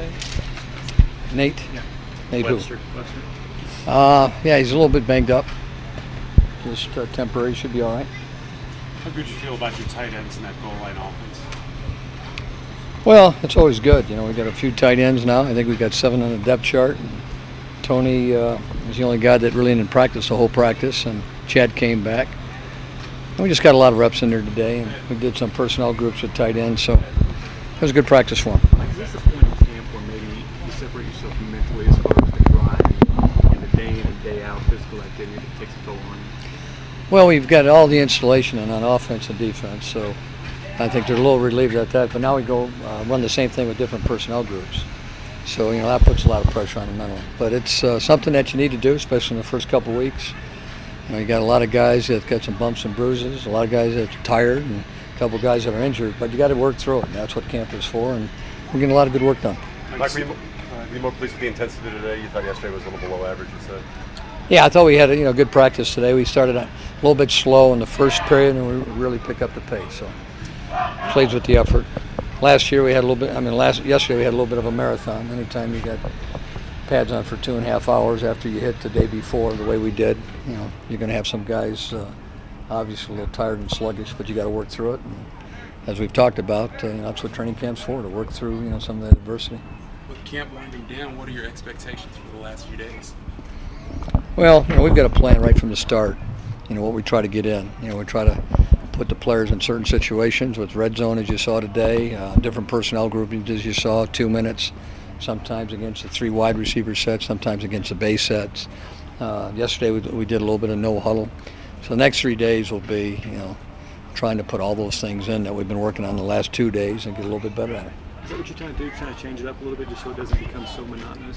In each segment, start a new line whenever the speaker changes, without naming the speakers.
today?
Nate?
Yeah.
Nate
Webster.
who? Yeah, he's a little bit banged up. Just temporary, should be all right.
How good do you feel about your tight ends in that goal line offense?
Well, it's always good. You know, we got a few tight ends now. I think we got 7 on the depth chart. And Tony was the only guy that really didn't practice the whole practice, and Chad came back. And we just got a lot of reps in there today, and we did some personnel groups with tight ends, so it was a good practice for him.
Like, is this a point in camp where maybe you separate yourself mentally as far as the grind and the day in and day out physical activity that takes a toll on you?
Well, we've got all the installation in on offense and defense, so I think they're a little relieved at that. But now we go run the same thing with different personnel groups. So, you know, that puts a lot of pressure on them mentally. But it's something that you need to do, especially in the first couple weeks. You know, you got a lot of guys that got some bumps and bruises, a lot of guys that are tired, and a couple of guys that are injured. But you got to work through it. And that's what camp is for, and we're getting a lot of good work done.
Mike, were you more pleased with the intensity today? You thought yesterday was a little below average, you said?
Yeah, I thought we had a good practice today. We started a little bit slow in the first period, and we really picked up the pace. So, pleased with the effort. Last year we had a little bit. Yesterday we had a little bit of a marathon. Anytime you got pads on for 2.5 hours after you hit the day before, the way we did, you know, you're going to have some guys obviously a little tired and sluggish, but you got to work through it. And as we've talked about, that's what training camp's for, to work through some of that adversity.
With camp winding down, what are your expectations for the last few days?
Well, we've got a plan right from the start. You know, what we try to get in. You know, we try to put the players in certain situations with red zone, as you saw today, different personnel groupings, as you saw, 2 minutes, sometimes against the 3 wide receiver sets, sometimes against the base sets. Yesterday we did a little bit of no huddle. So the next 3 days will be, trying to put all those things in that we've been working on the last 2 days and get a little bit better at it.
Is that what you're trying to do? Trying to change it up a little bit just so it doesn't become so monotonous?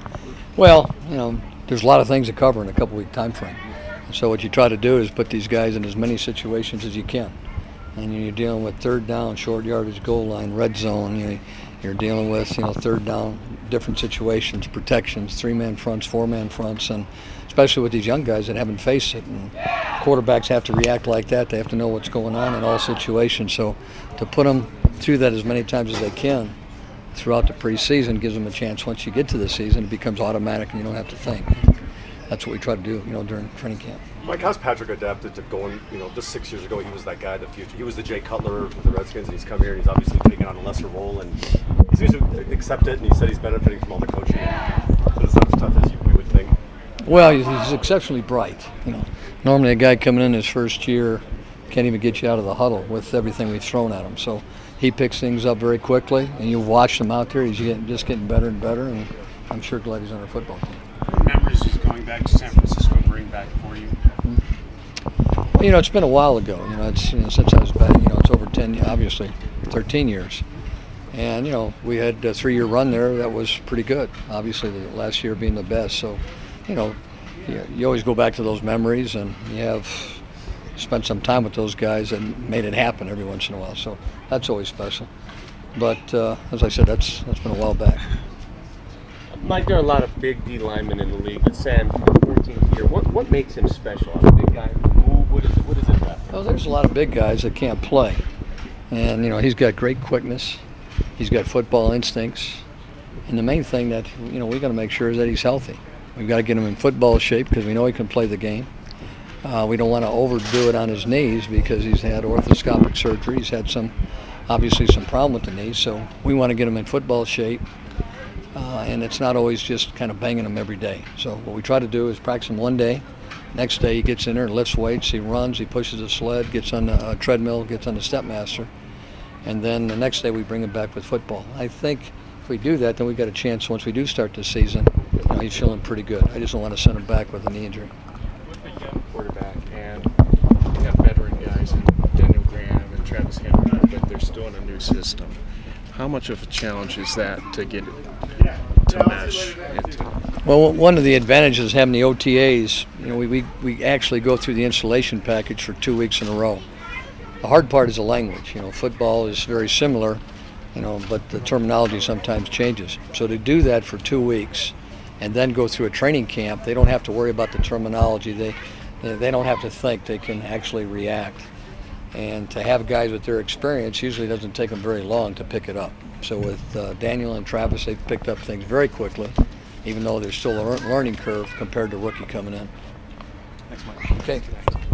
Well, there's a lot of things to cover in a couple-week time frame. So what you try to do is put these guys in as many situations as you can. And you're dealing with third down, short yardage, goal line, red zone. You're dealing with third down, different situations, protections, 3-man fronts, 4-man fronts, and especially with these young guys that haven't faced it. And quarterbacks have to react like that. They have to know what's going on in all situations. So to put them through that as many times as they can throughout the preseason gives them a chance. Once you get to the season, it becomes automatic and you don't have to think. That's what we try to do, during training camp.
Mike, how's Patrick adapted to going, just 6 years ago, he was that guy, the future. He was the Jay Cutler with the Redskins, and he's come here and he's obviously taking on a lesser role, and he seems to accept it, and he said he's benefiting from all the coaching. But it's not as tough as we would think.
Well, he's exceptionally bright. Normally a guy coming in his first year can't even get you out of the huddle with everything we've thrown at him. So he picks things up very quickly, and you watch him out there. He's just getting better and better, and I'm sure glad he's on our football team.
What memories is going back to San Francisco bring back for you?
Well, it's been a while ago. It's since I was back. It's over 10, obviously 13 years, and we had a 3-year run there that was pretty good. Obviously, the last year being the best. So, you always go back to those memories, and you have spent some time with those guys and made it happen every once in a while. So that's always special. But as I said, that's been a while back.
Mike, there are a lot of big D linemen in the league, but Sam, 14th year, what makes him special? A big guy who move, what is it about?
Well, there's a lot of big guys that can't play. And, he's got great quickness. He's got football instincts. And the main thing that, we got to make sure is that he's healthy. We've got to get him in football shape because we know he can play the game. We don't want to overdo it on his knees because he's had orthoscopic surgery. He's had obviously some problem with the knees. So we want to get him in football shape. And it's not always just kind of banging him every day. So what we try to do is practice him one day. Next day he gets in there and lifts weights, he runs, he pushes a sled, gets on a treadmill, gets on the Stepmaster. And then the next day we bring him back with football. I think if we do that, then we've got a chance once we do start the season. He's feeling pretty good. I just don't want to send him back with a knee injury.
With a young quarterback, and you have veteran guys, Daniel Graham and Travis Henry, but they're still in a new system. How much of a challenge is that to get it to mesh into?
Well, one of the advantages of having the OTAs, we actually go through the installation package for 2 weeks in a row. The hard part is the language. Football is very similar, but the terminology sometimes changes. So to do that for 2 weeks and then go through a training camp, they don't have to worry about the terminology. They don't have to think. They can actually react. And to have guys with their experience usually doesn't take them very long to pick it up. So with Daniel and Travis, they've picked up things very quickly, even though there's still a learning curve compared to rookie coming in.
Thanks, Mike.
Okay.